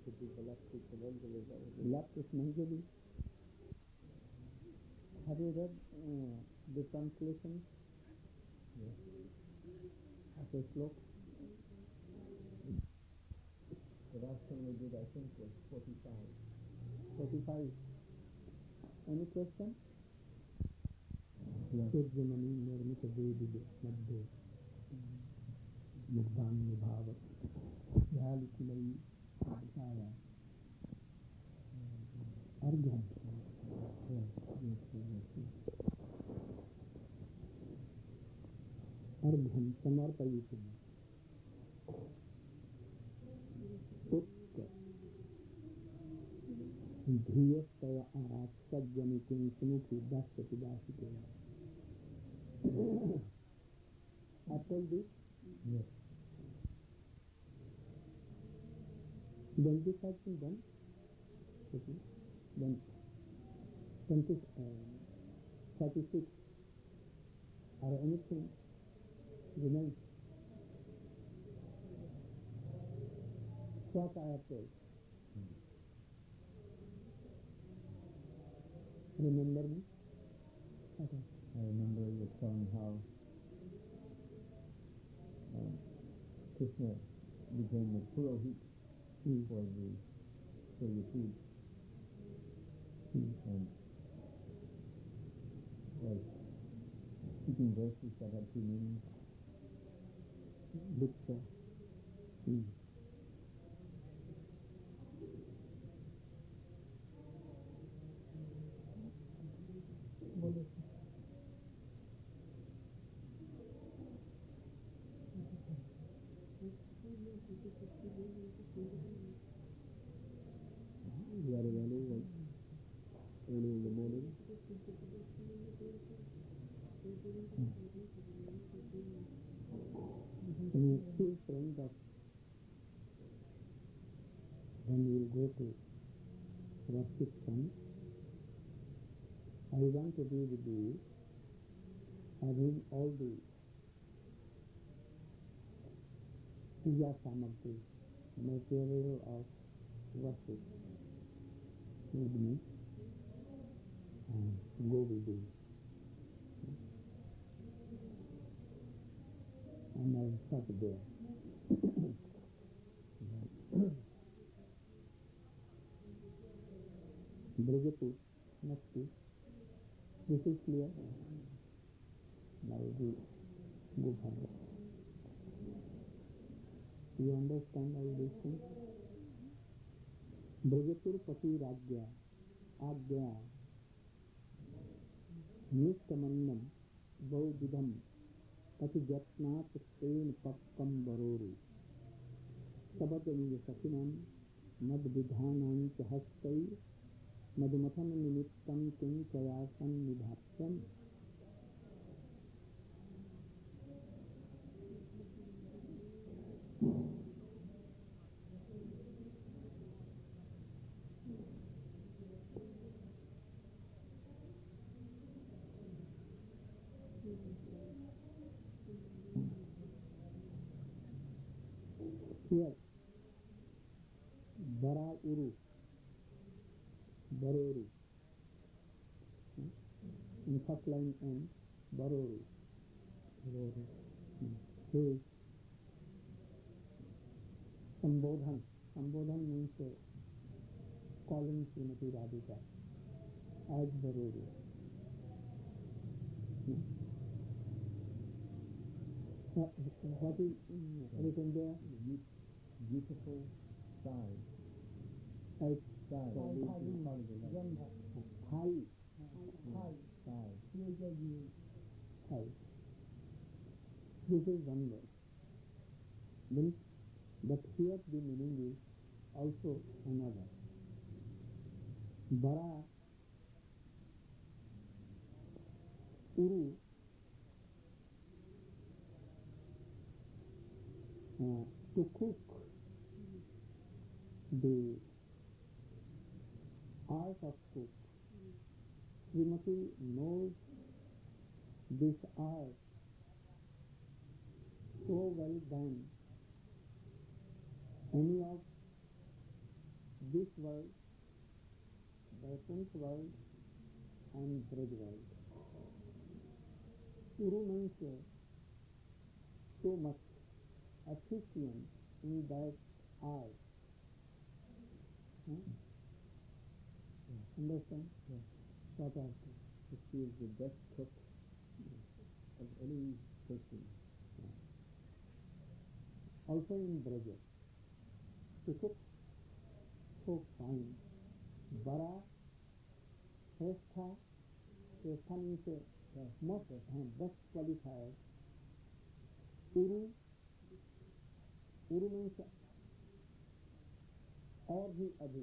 left is Manjuli. Have you read the translation of the slok? The last one we did, I think, was 45. 45. Any question? Yes. Surjamani nirmita vedi madhye yogdan nibhavat dhyalu kulai adhaya argham. Argham samarpayitum utya dhiyastaya sajjanikim sumukhi dasyati dasitena. I told this? Yes. Then this has been done. Okay. Then 36 or anything remains. What I have told. Remember me? Okay. I remember you telling how Krishna became the purohit for your food. And was speaking verses that had two meanings. Diksha. Very well, early in the morning. And you feel friend that when you will go to Rustic Sun, I want to be with you, having all the puja samadhi, material of worship with me, and go with you. And I will stop there. Brajapur, next week. This is clear. Now we go further. You understand all these things? Brajapur Pati Rajya Agya Nishtamannam Vaudidham Pati Jatnat Sen Pakkam Baroru Sabadaniya Sakinam Mad Vidhanam Chahastai Madhumathan Nimittam King Chayasan Nidhatyam. Here, Bara Uru, Baroru. In first line and Baroru. His Sambodhan. Sambodhan means calling Srimati Radhika as Baroru. What is written there? Beautiful thighs. Thighs. Thighs. Thighs. This is one word. Then, but here the meaning is also another. Bara Uru to cook the art of cook. Srimati knows this art so well than any of this world, Vaikuntha world and Braj world. Uru means so much efficient in that art. Understand? Yeah. What art? She is the best cook of any person. Also in Braja, to cook so fine. Bara, Shrestha means most best qualified. Uru means और भी अधिक.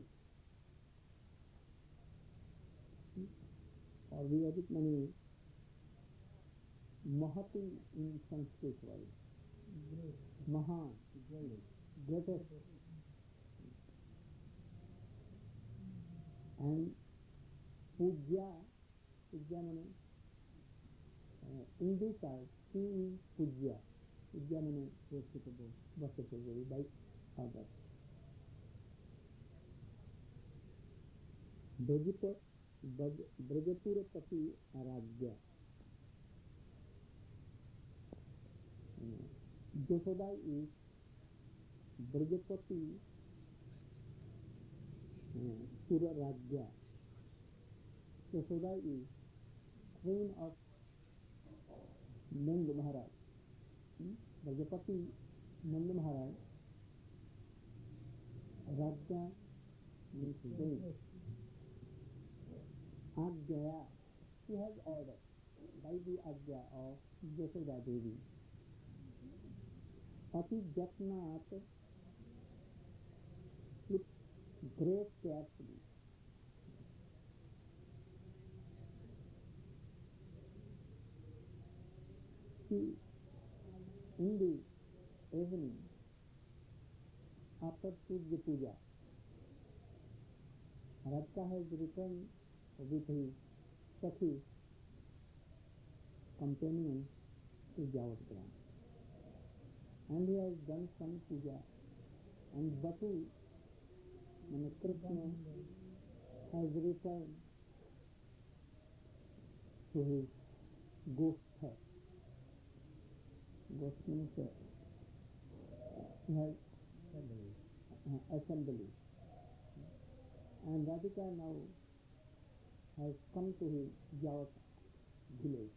और भी अधिक माने महती in Sanskrit word. Mahan, greatest. And Pujya means in this art, she is Pujya. Pujya means worshipable by others. Brajapurapati Aragya. Yashoda is Brajapati Pura Rajya. Yashoda is queen of Nanda Maharaj. Brajapati Nanda Maharaj. Rajya means queen. Ajaya, she has ordered by the Ajya of Yashoda Devi. Ati Jatnat, with great carefully. She, in the evening, after Surya Puja, Radha has returned with his Sakhi companion to Javatgram. And he has done some puja. And Batu, Krishna, has returned to his ghost hut. Ghost means he has assembly. And Radhika now has come to his Javat village.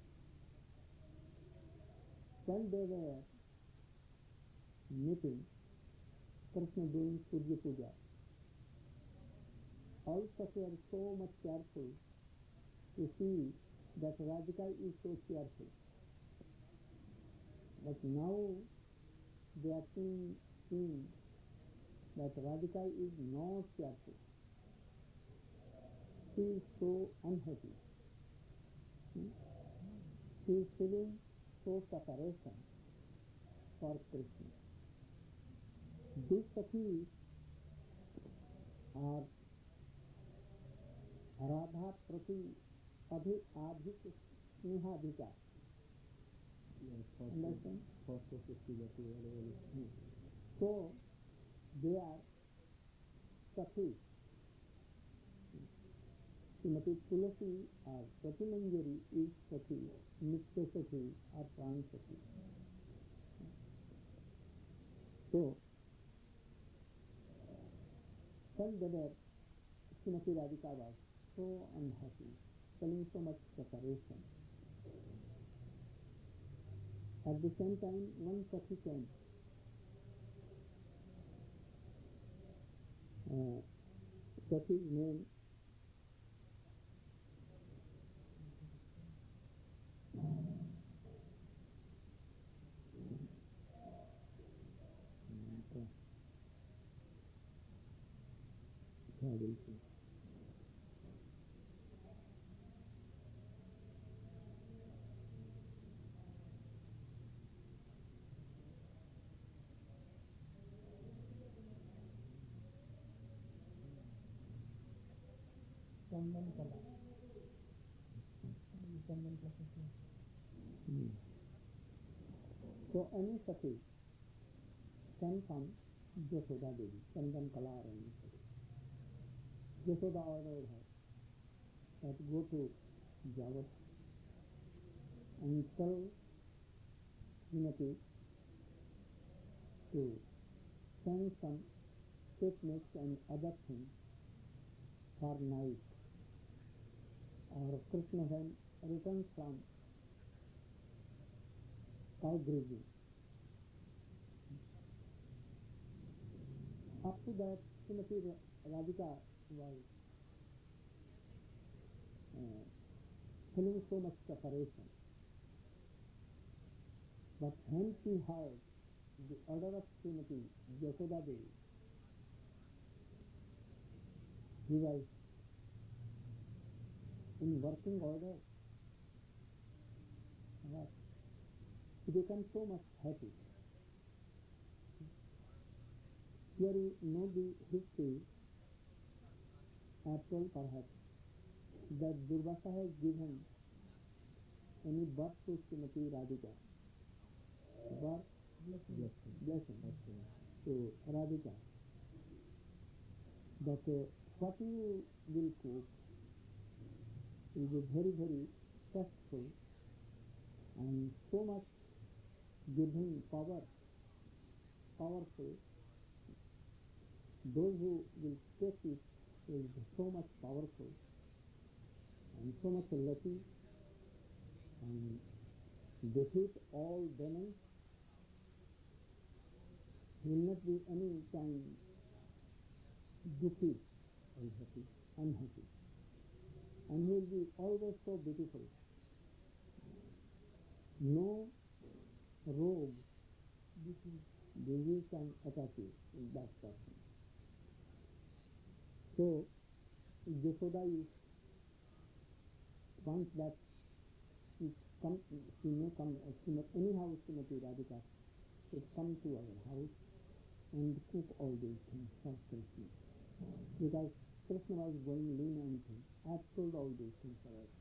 When they were meeting, Krishna doing Surya Puja, all Sakhi are so much careful to see that Radhika is so cheerful. But now they are seeing that Radhika is not cheerful. She is so unhappy. She is feeling so separation for Krishna. These Sakhis are Radha Prati Adhik Snehadhika. Understand? So, they are Sakhis. Srimati Tulasi or Pratimanjari is Sakhi, Nitya Sakhi or Pran Sakhi. So, altogether, Srimati Radhika was so unhappy, feeling so much separation. At the same time, one Sakhi came. Sakhi's name Chandan Kala. Chandan Kala. So any Sakhi can come Yashoda Devi, Chandan Kala or any Sakhi. Yashoda ordered her that go to Jagat and tell Srimati to send some sweetmeats and other things for night. Or Krishna when returns from cow grazing. Up to that, Srimati Radhika was feeling so much separation. But when she heard the order of Srimati Yashoda Devi, he was in working order. He became so much happy. Here you know the history. I have told perhaps that Durvasa has given any birth to Srimati Radhika. Birth, blessing to Radhika. That what you will cook will be very, very tasteful and so much giving powerful. Those who will take it will be so much powerful and so much lucky and defeat all demons. He will not be any time dukkhi, unhappy. And he will be always so beautiful. No rogue, disease can attack you in that person. So, Yashoda is once that she may come, anyhow Srimati Radhika should come to our house and cook all these things for Krishna. Because Krishna was going lean and thin. I have told all these things already.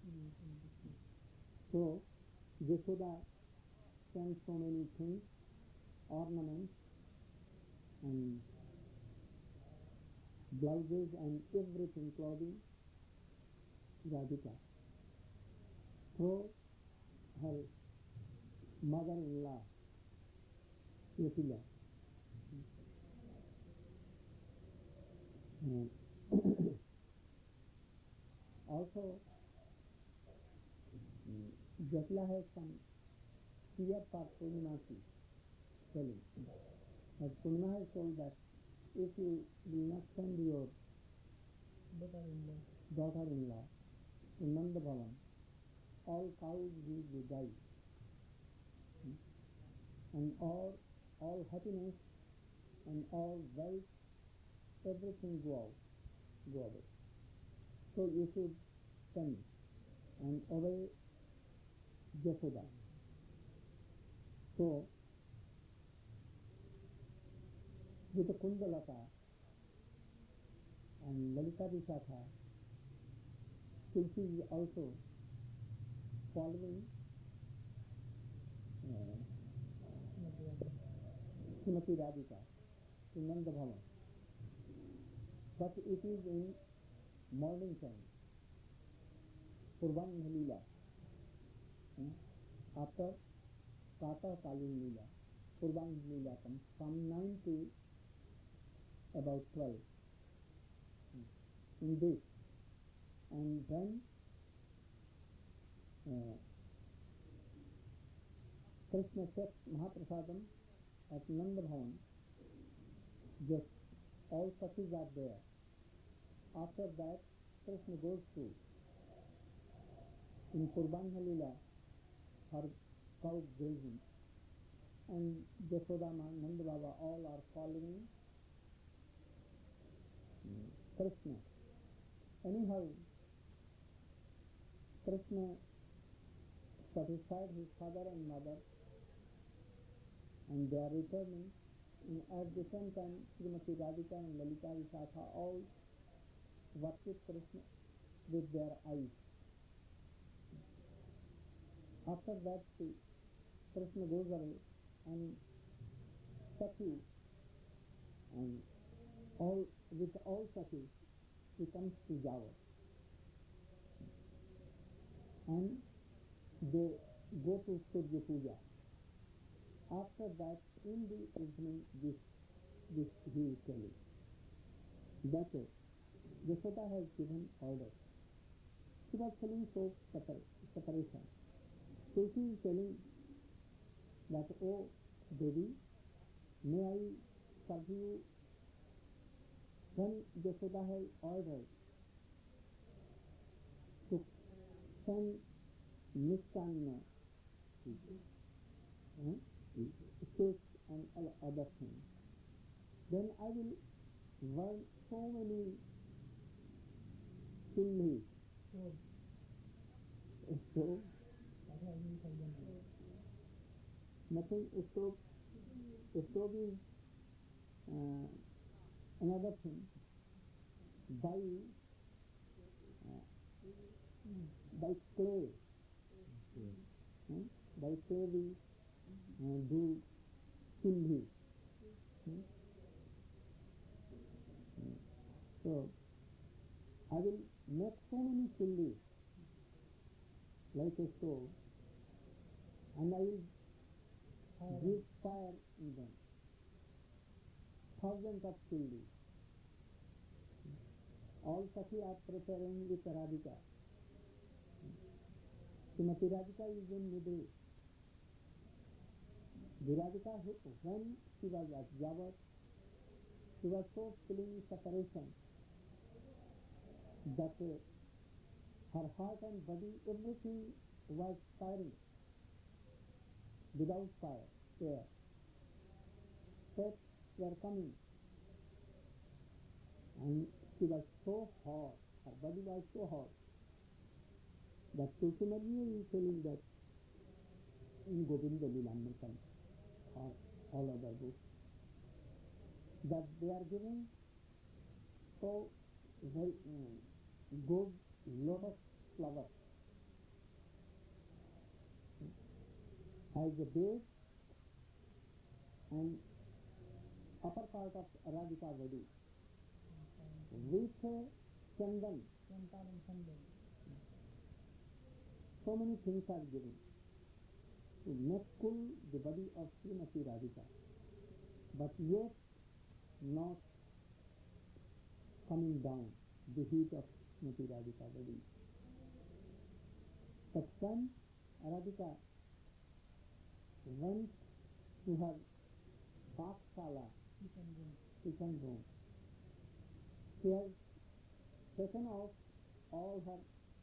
So, Yashoda sent so many things, ornaments and blouses and everything, clothing, Radhika, through her mother-in-law, Yashoda. Also, Jatla has some fear for Purnimasi telling. But Purnima has told that if you will not send your daughter-in-law to Nanda Bhavan, all cows will die. And all happiness and all wealth, everything go away. So you should send and obey Yashoda. So, with the Kundalata and Lalita Vishakha, Tulsi is also following Srimati Radhika to Nanda Bhavan. But it is in morning time, Purvanya Leela. After Prata Kalin Leela, Purvanya Leela comes from 9 to about 12 in this. And then Krishna takes Mahaprasadam at Nanda Bhavan. Just all Sakhis are there. After that, Krishna goes to in Purvanya Leela for cow grazing, and Yashodama, Nanda Baba, all are following Krishna. Anyhow, Krishna satisfied his father and mother, and they are returning. And at the same time, Srimati Radhika and Lalita Vishakha all worship Krishna with their eyes. After that, Krishna goes away, and Sakhi and all Sakhis, he comes to Java. And they go to Surya Puja. After that, in the evening, this he is telling that Yashoda has given order. She was feeling so separation. So she is telling that, oh Devi, may I serve you? Then Yashoda has ordered to send Nishtana, cakes and other things. Then I will burn so many chimneys. Stove. Nothing. Stove is another thing. By clay. By clay we do chimneys. So I will make so many chimneys like a stove, and I will give fire in them. Thousands of chimneys. All Sakhi are preparing with Radhika. Srimati Radhika is in middle. The Radhika, when she was at Javat, she was so feeling separation that her heart and body, everything was firing. Without fire, there. Steps were coming. And she was so hot, her body was so hot, that Tulsi Madhya is telling that in Govinda Lilamritam or all other books, that they are giving so very good lotus flowers as the base and upper part of Radhika body with chandan. So many things are given to make cool the body of Srimati Radhika, but yet not coming down the heat of Srimati Radhika body. But when Radhika went to her Pakshala, kitchen room, she has taken off all her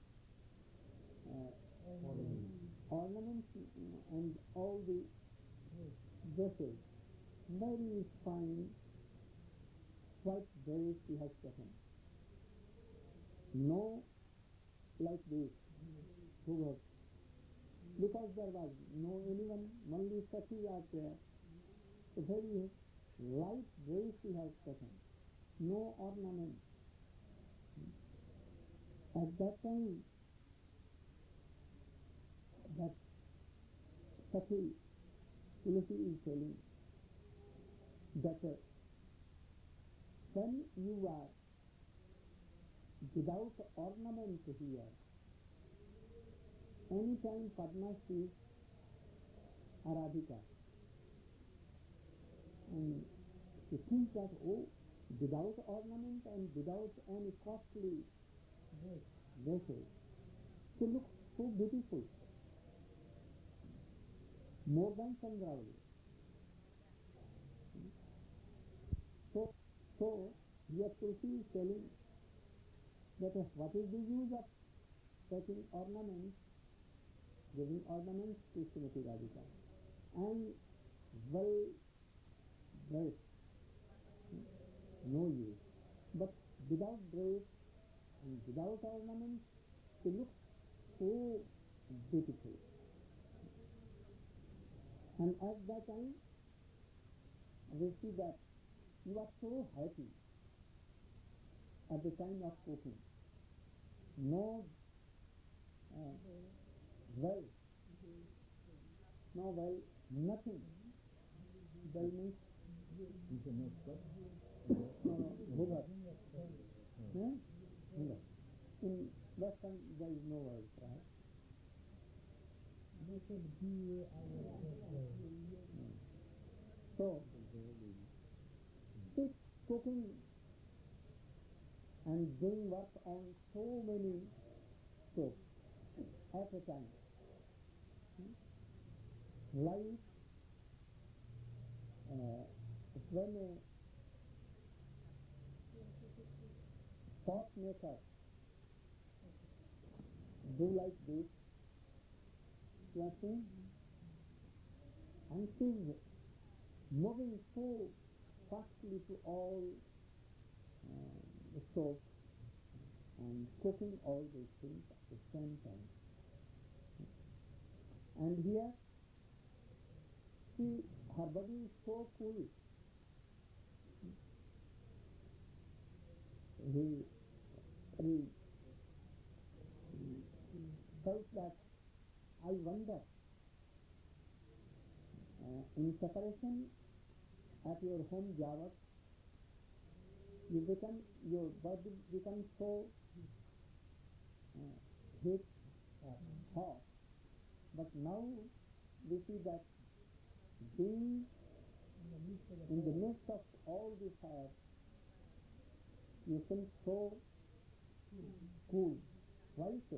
ornaments and all the dresses. Very fine white dress she has taken. No like this, because there was no anyone, only Sakhi are there. A very light dress she has taken, no ornament. At that time, that Sakhi Tulsi is telling that when you are without ornament here, anytime Padma sees Radhika, and she thinks that, oh, without ornament and without any costly dresses, she looks so beautiful, more than Chandravali. So here Tulsi is telling that what is the use of taking ornaments, giving ornaments to Srimati Radhika, and well dressed, no use. But without dress and without ornaments, she looks so beautiful. And at that time, we see that you are so happy at the time of cooking. No well, nothing. Well means bhugat. No. In Western, there is no word, right? They said be our So, keep cooking and doing work on so many stoves at a time. Like when a pot maker do like this, you are seeing, and she's moving so fastly to all the stoves and cooking all these things at the same time. And here, her body is so cool. He felt that, I wonder, in separation at your home Java, your body becomes so hot. But now we see that being in the midst of all this fire, you seem so cool. Why so?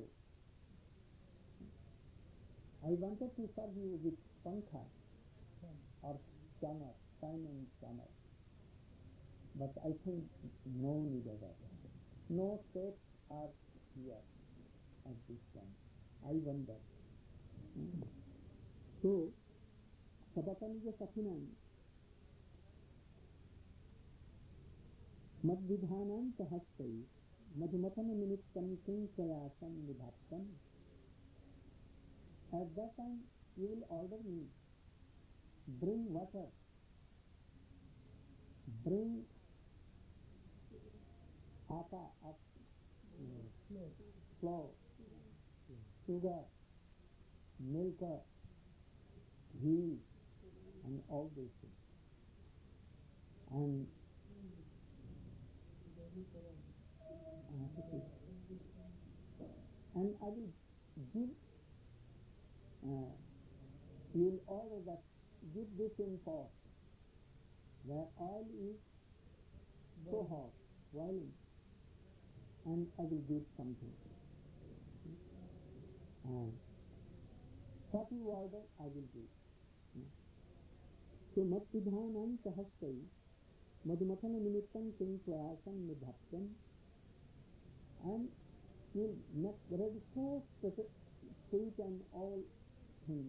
I wanted to serve you with pankha or chamar, fan and chamar. But I think no need of that. No steps are here at this time. I wonder. So, Sabatanija Sakinam Madvidhanam Sahastai Madhumatana Minittam King Prayasam Nibhaptam. At that time, you will order me, bring water, bring atta, flour, sugar, milk, ghee, and all these things. And I will give, you will order that, give this in pot, where oil is so hot, boiling, and I will give something. What you order, I will give. So, Matvidhanam Sahastai Madhumatana Minittam King Prayasam Nibhaptam, and you make ready so sweet and all things,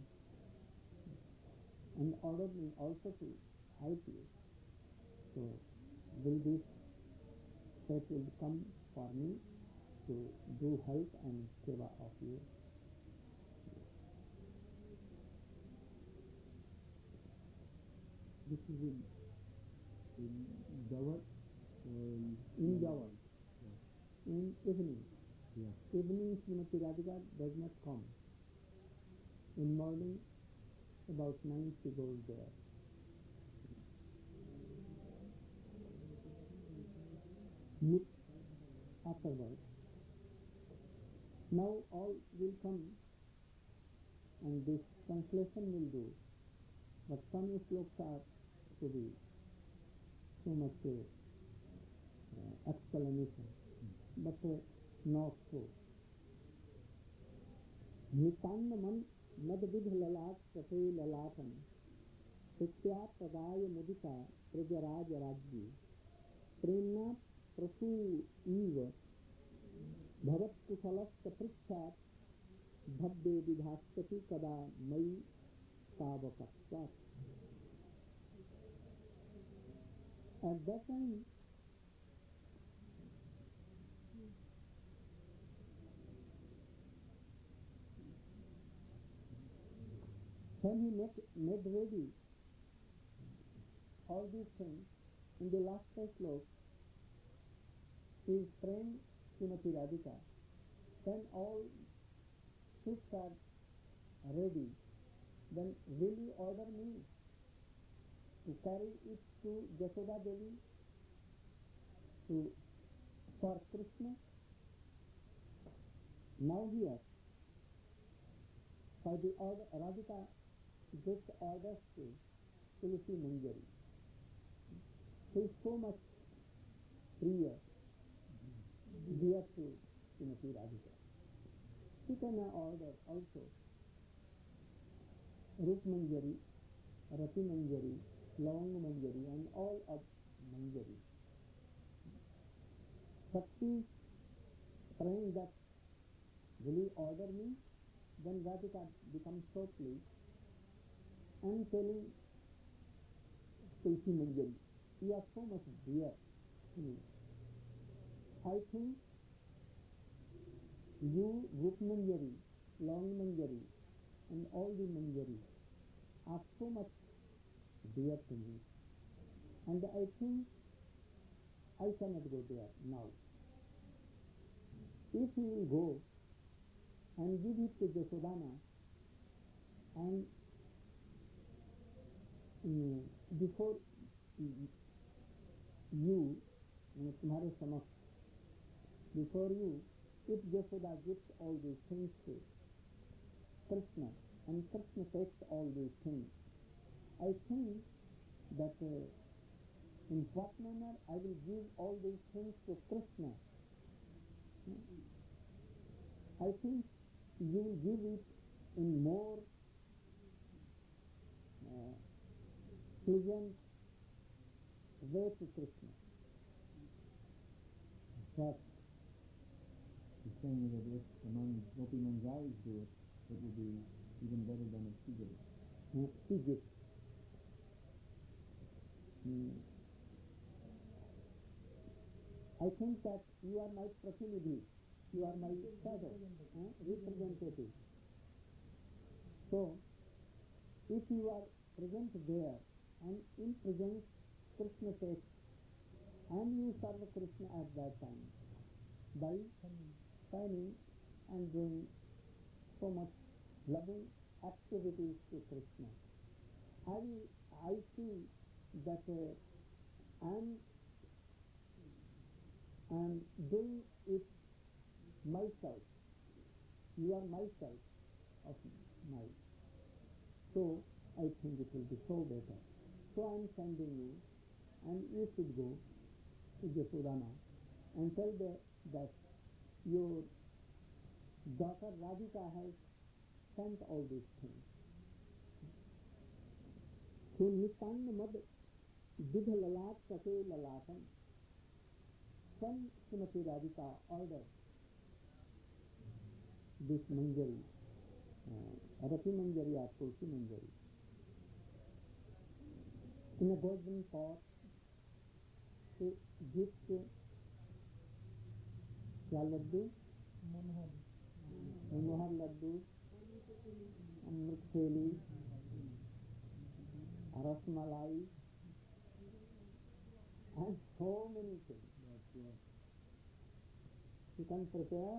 and order me also to help you. So, will this step will come for me to do help and seva of you. This is in Jawar? In Jawar. Yeah. In evening. Yeah. Evening, Srimati Radhika does not come. In morning, about 9 she goes there. Meet afterwards. Now all will come and this translation will do. But some slokas are to be so much explanation. But not so. Nitannaman madvidh lalat prate lalatam Sitya pradaya mudita prajaraj rajyi premna prasu eva bhavat kusalasta prichat bhavde vidhaspati kada mai kavakaksat. At that time, when he made ready all these things, in the last slok, his friend Srimati Radhika, when all foods are ready, then will you order me to carry it to Jasoda Devi for Krishna? Now here, by the order, Radhika gets orders to Tulsi Manjari. She is so much priya, dear to Srimati Radhika. She can order also Rup Manjari, Rati Manjari, Lavang Manjari, and all of Manjari. Shakti praying that, will you order me? Then Radhika becomes so pleased and telling Tulsi Manjari, you are so much dear to me. I think you, Rup Manjari, Lavang Manjari, and all the Manjari are so much dear to me. And I think I cannot go there now. If you will go and give it to Jasodhana, and before you, तुम्हारे समक्ष, before you, if Jasoda gives all these things to Krishna, and Krishna takes all these things, I think that in what manner I will give all these things to Krishna. I think you will give it in more pleasant way to Krishna. What? He's saying that if among Gopi Manjaris do it, it will be even better than if she did it. She gives. I think that you are my pratinidhi, you are my shadow, representative. So, if you are present there and in presence Krishna takes, and you serve Krishna at that time by signing and doing so much loving activities to Krishna, I see that I am doing it myself. You are myself of my. So I think it will be so better. So I am sending you, and you should go to Jasodhana and tell that your daughter Radhika has sent all these things. So Nitang Mad Didha Lalat Sate Lalatan. When Srimati Radhika ordered this Manjari, Rati Manjari or Tulsi Manjari, in a golden pot, she gives laddu, Manohar laddu, Amrit Theli, Rasmalai, and so many things. You can prepare,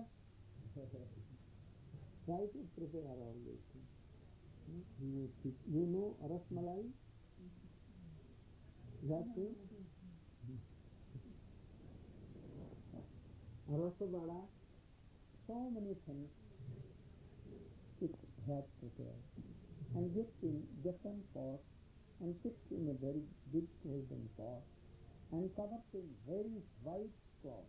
try to prepare all these things. You know Rasmalai? That is Rasavada, so many things it has prepared and gives in different pots and keeps in a very big golden pot and covers in very white cloth.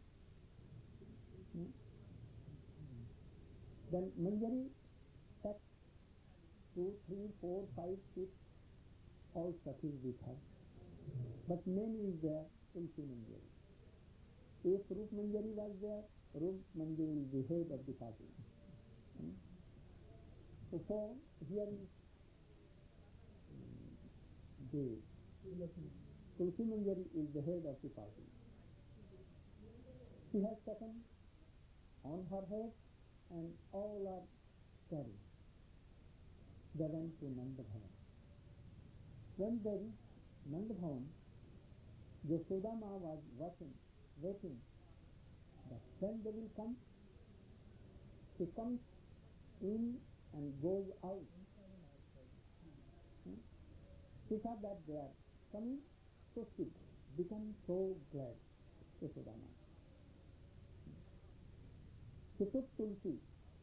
Then Manjari takes 2, 3, 4, 5, 6, all Sakhis with her. But main is there Tulsi Manjari. If Rup Manjari was there, Rup Manjari will be head of the party. So here is the Tulsi Manjari is the head of the party. She has taken on her head and all are carried. They went to Nanda Bhavan. When they reached Nanda Bhavan, Yashoda Ma was waiting that when they will come. She comes in and goes out. She saw that they are coming, so she became so glad, Yashoda Ma. She She took Tulsi,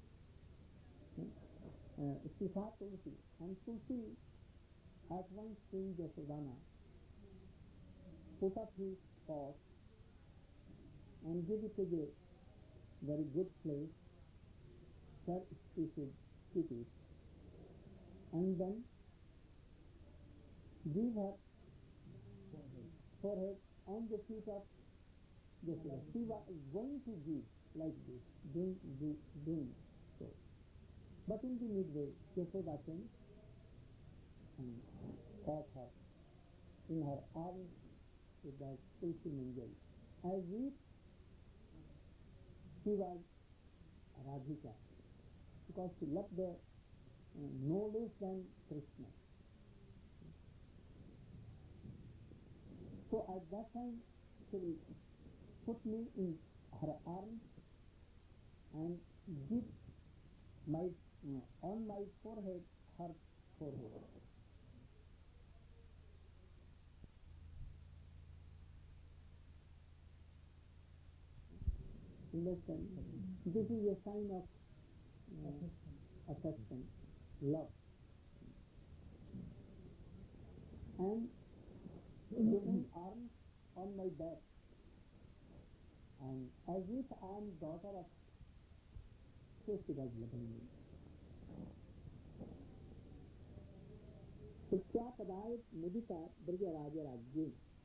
she saw Tulsi, and Tulsi at once seeing Yasodhana put up his paws and give it to a very good place where she should keep it, and then give her forehead on the feet of Yashoda. She was going to give like this, doing so. But in the midway, Yashoda came and caught her in her arms with that Tulsi Manjari, as if she was Radhika, because she loved the no less than Krishna. So at that time, she will put me in her arms and give my on my forehead her forehead. Understand? This is a sign of affection, love. And giving arms on my back, and as if I am daughter of, so she was loving me. शिक्षा पदायत मुदिता ब्रज राज राज्य.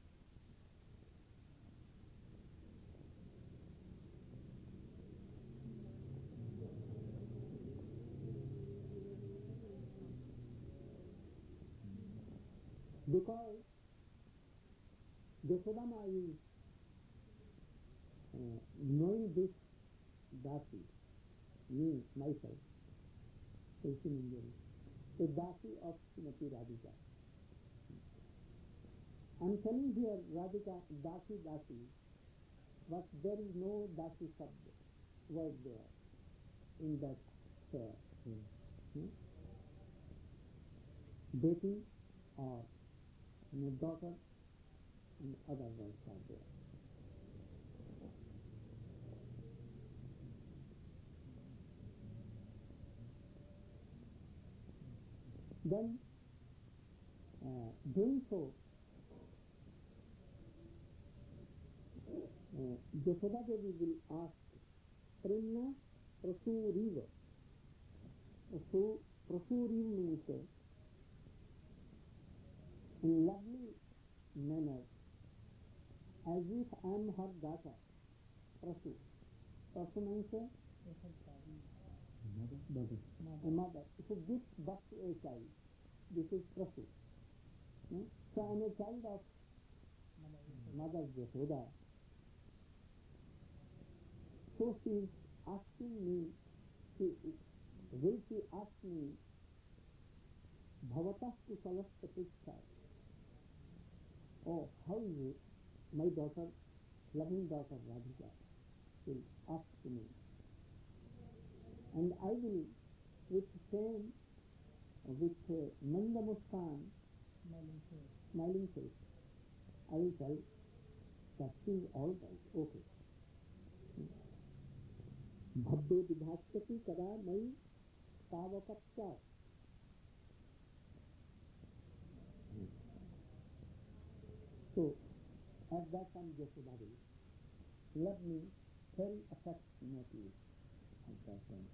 Because Yasodama is knowing this Dasi, me, myself, Tulsi Manjari, a Dasi of Srimati Radhika. I am telling here Radhika, Dasi, Dasi, but there is no Dasi word there in that prayer. Beti or daughter and other words are there. Then, doing so, Yashoda Devi will ask, Premna Prasuriva. So, Prasuriva means in lovely manner, as if I am her daughter. Prasu. Prasu means a mother. Who gives birth to a child. This is Prasu. So I am a child of Mother Yashoda. So she is asking me, will she ask me, Bhavatas Kusalasta Pricha? Oh, how is it? My daughter, loving daughter Radhika, will ask me. And I will, with shame, with Manda Muskan, smiling face, I will tell that she is all right, okay. Bhabbe Vibhastati Kada Mai Tavakapcha. So, at that time Yashoda will love me very affectionately at that time.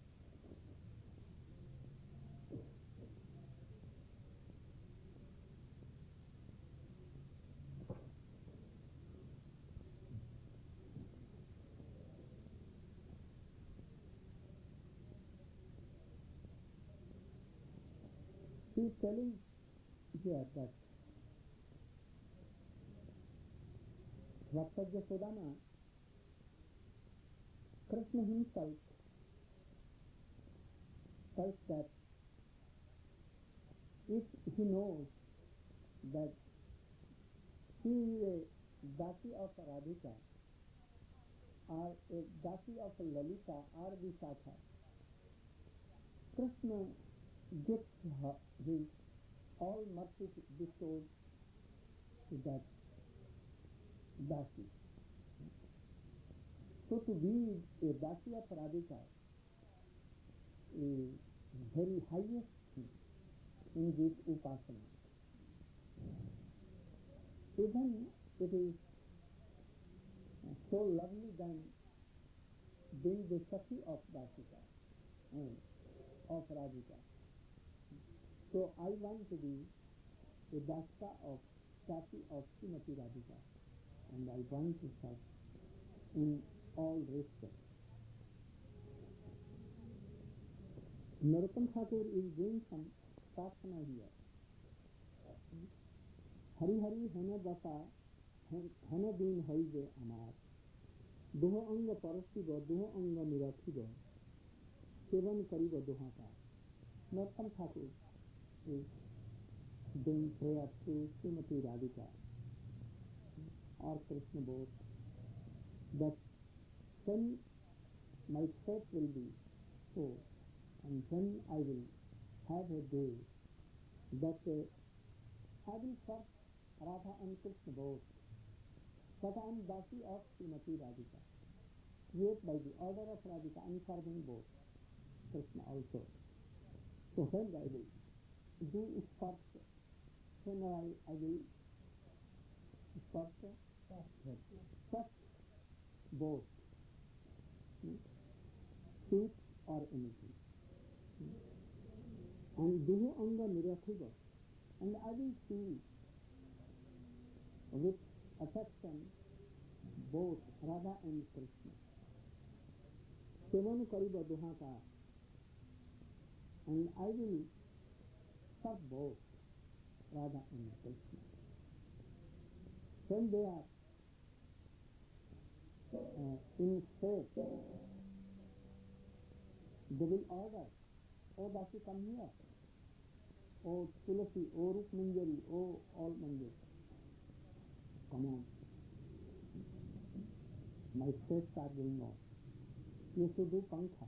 She is telling here that Vatsarya Yasodhana, Krishna himself tells that if he knows that she is a Dasi of Radhika or a Dasi of Lalita or Vishakha, Krishna gives her his all mercy bestowed to that Dasi. So to be a Dasi of Radhika is very highest thing in this upasana. Even it is so lovely than being the Sakhi of Dasika and of Radhika. So I want to be a Dasika of Sakhi of Srimati Radhika, and I want to serve in all respects. Narottam Thakur is doing some prarthana here. Hari Hari hena dasa hena din hoibe amar doho anga parasiba doho anga nirathiba sevan kariba dohaka. Narottam Thakur is doing prayer to Srimati Radhika or Krishna both, that when my fate will be so, and when I will have a day that I will serve Radha and Krishna both, but I am Dasi of Srimati Radhika. Yet by the order of Radhika I am serving both, Krishna also. So when I will do Sparsa, when I will Sparsa, touch both, sweet or anything. And Duhu Anga Nirathiva, and I will feel with affection both Radha and Krishna. Sevan Kariba Duhaka, and I will serve both Radha and Krishna. When they are in faith, they will order, "Oh Dasi, come here. Oh Tulasi, oh Rup Manjari, oh all Manjari, come on. My steps are going on. You should do Pankha."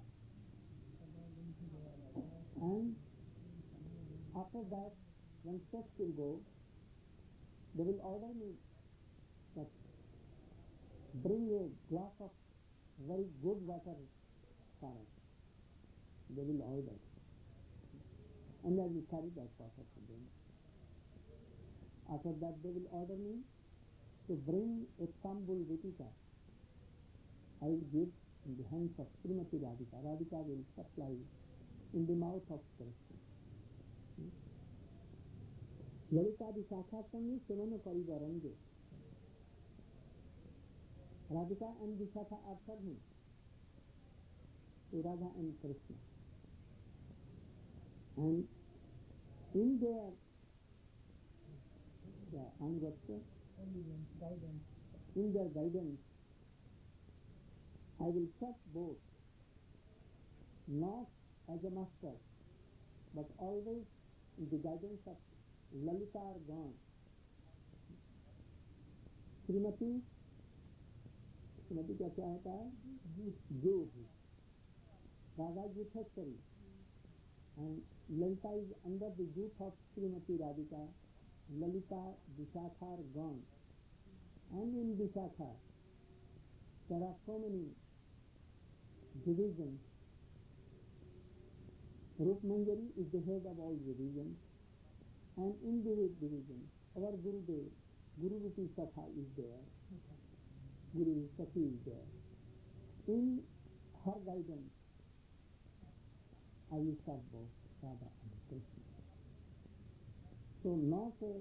And after that, when steps will go, they will order me that bring a glass of very good water for us. They will order. And I will carry that water to them. After that, they will order me to bring a Tambul Vitika. I will give in the hands of Srimati Radhika. Radhika will supply in the mouth of Krishna. Lalita Vishakha Sanghi Sevana Kariba Range. Radhika and Vishakha are serving to Radha and Krishna. And in their in their guidance, I will serve both, not as a master, but always in the guidance of Lalita or Gan. Srimati का क्या होता है? Youth. Radha Yutheshwari. And Lalita is under the youth of Srimati Radhika. Lalita, Vishakha are gone. And in Vishakha, there are so many divisions. Rup Manjari is the head of all divisions. And in the division, our Gurudev, Guru Rupi Sakha is there. Guru Sakhi is there. In her guidance, I will serve both Radha and Krishna. So not a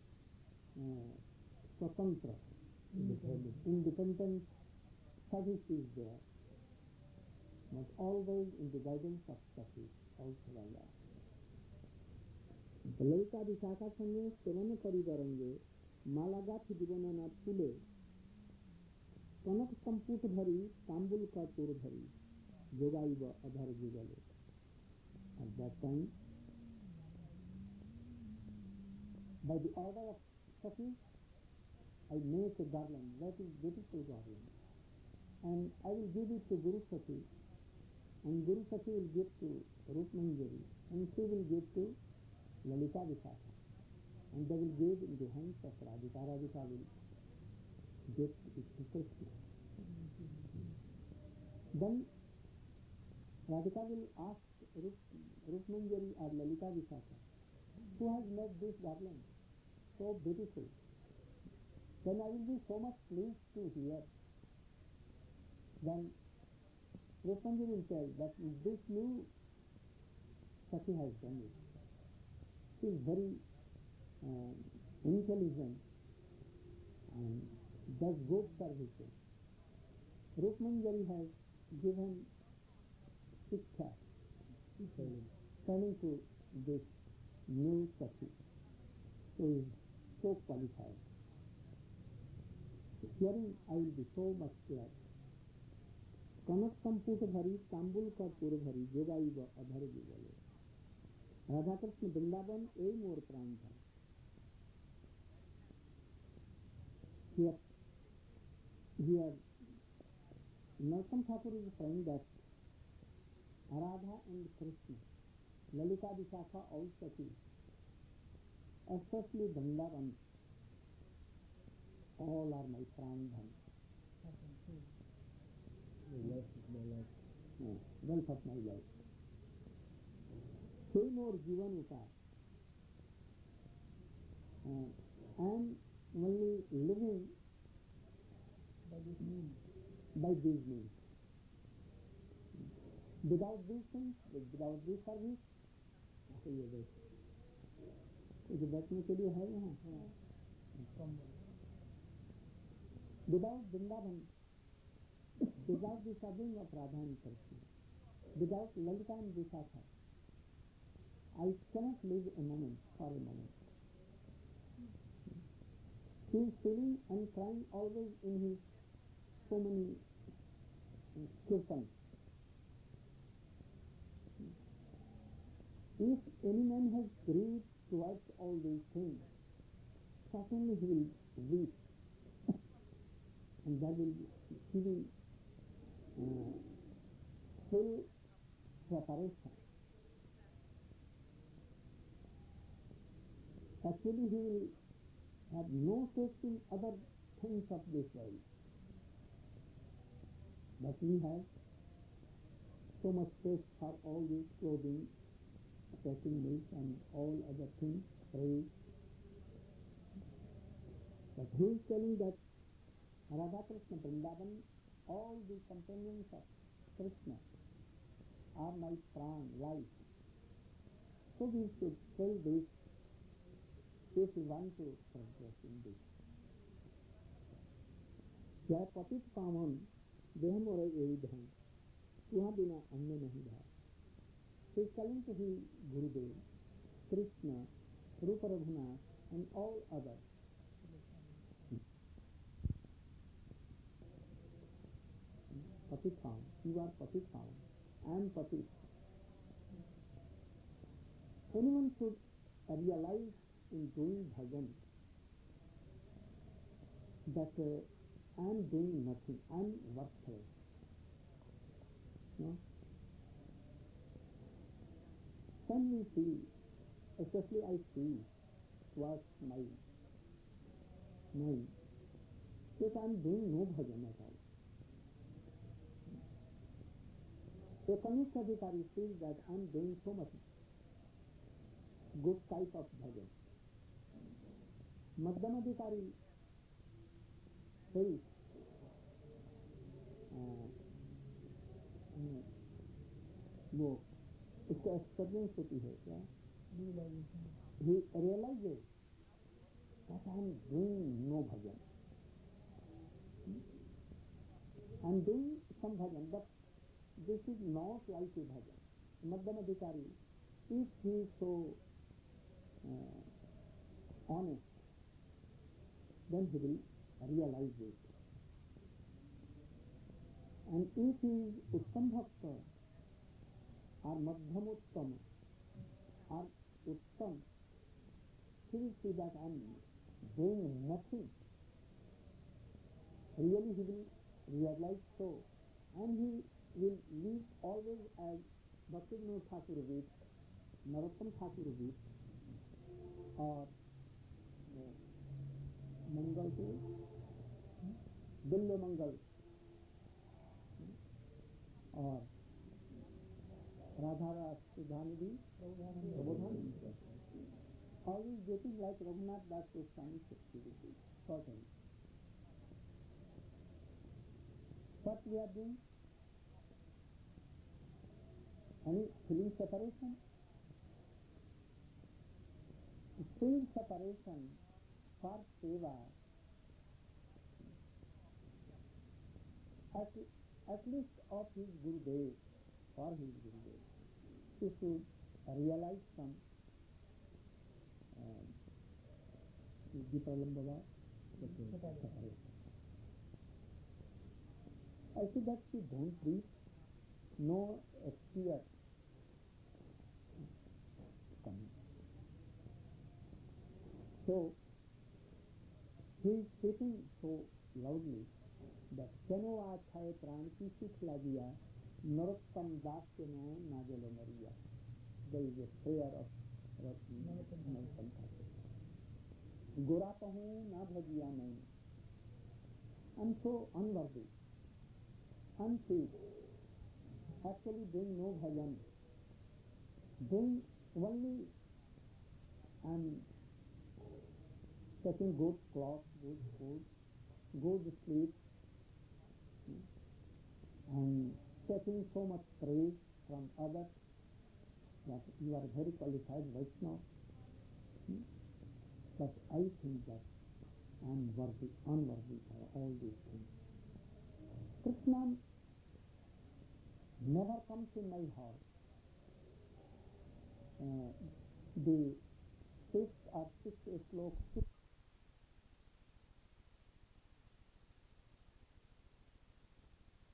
swatantra, independent service is there, but always in the guidance of Sakhi, also like that. Lalita Vishakha Sanghe Sevana Karibarange Malagathi Divanana Pule Kanak Samput Bhari Tambul Kapur Bhari Jogaiva Adhar Jugale. At that time, by the order of Sakhi, I make a garland, that is beautiful garland, and I will give it to Guru Sakhi, and Guru Sakhi will give to Rup Manjari, and she will give to Lalita Vishakha, and they will give in the hands of Radhika. Radhika will give it to Krishna. Then Radhika will ask Rup Manjari or Lalita Vishakha, who has made this garland so beautiful? Then I will be so much pleased to hear. Then Rup Manjari will tell that this new Sakhi has done it. She is very intelligent and does good services. Rup Manjari has given Shiksha turning to this new Sakhi, who is so qualified. Hearing, I will be so much glad. कनक संपुट भरी तांबुल का पुर भरी जोगाई व अधर जुगले राधा कृष्ण वृंदावन ए मोर प्राण था. Here Narottam Thakur is saying that Radha and Krishna, Lalita Vishakha, all Sakhi, especially Vrindavan, all are my pran-dhan. The wealth of my life. Wealth of my life. Say more Jivan Utar. I am only living by this means. By these means. Without these things, without this service, ये बैठने के लिए है यहाँ. Without Vrindavan, without the serving of Radha and Krishna, without Lalita and Vishakha, I cannot live a moment for a moment. He is feeling and crying always in his so many kirtans. If any man has grief towards all these things, certainly he will weep, and that will he will feel separation. Actually, he will have no taste in other things of this world. But we have so much taste for all these clothing, taking milk and all other things, praise. But he is telling that Radha Krishna Vrindavan, all the companions of Krishna are my pran, life. So we should tell this if we want to progress in this. जय पतित पावन देह मोरे यही धन वहाँ बिना अन्य नहीं भाव. He is telling to his Gurudev, Krishna, Rupa Raghunath and all others. Patit Pawan, you are Patit Pawan, I am Patit. Anyone should realize in doing bhajan that I am doing nothing, I am worthless. No? When we see, especially I see towards my mind, that I am doing no bhajan at all. A Kanishta Adhikari feels that I am doing so much good type of bhajan. Madhyam Adhikari feels वो उसको experience होती है क्या? He realizes that I am doing no bhajan. I am doing some bhajan, but this is not like a bhajan. Madhyam Adhikari, if he is so honest, then he will realize it. And if he is Uttam Bhakta or Madhyam Uttam or Uttam, he will see that I am doing nothing. Really he will realize so, and he will live always as Bhaktivinoda Thakur with, Narottam Thakur with, or Mangal to Billo Mangal. or Radha Sudhanidhi, Prabodhanidhi. Always getting like Raghunath Das Goswami's activity, certainly. What we are doing? Any feeling separation? Feeling separation for seva, at least of his Gurudev, for his Gurudev, he should realize some Vipralambhava separation. I see that she don't preach, no exterior coming. So he is speaking so loudly that Keno Achaye Pran ki Sikh Lagiya Narottam Dasya no Najalo Mariya. There is a prayer of Narottam Das. Gora Pahu Na Bhajiya Nain. I'm so unworthy, unfit, actually doing no bhajan, doing only I'm taking good clothes, good food, good sleep, and taking so much praise from others that you are very qualified Vaishnava. But I think that I am unworthy for all these things. Krishna never comes in my heart. The fifth or sixth slok,